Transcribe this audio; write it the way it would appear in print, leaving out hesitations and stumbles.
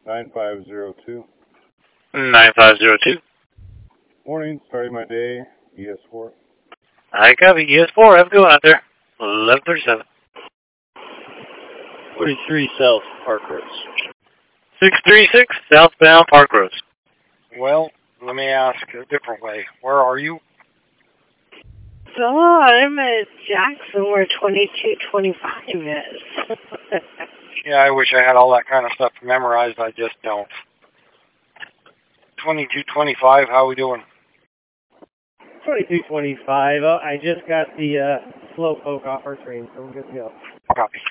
9502. 9502. Morning, starting my day, ES4. I copy. ES4, have a good one out there. 1137. 43 South Park Roads. 636, southbound Park Roads. Well, let me ask a different way. Where are you? So I'm at Jackson where 2225 is. Yeah, I wish I had all that kind of stuff memorized. I just don't. 2225, how we doing? 2225. Oh, I just got the Slowpoke off our train, so we're good to go. Copy.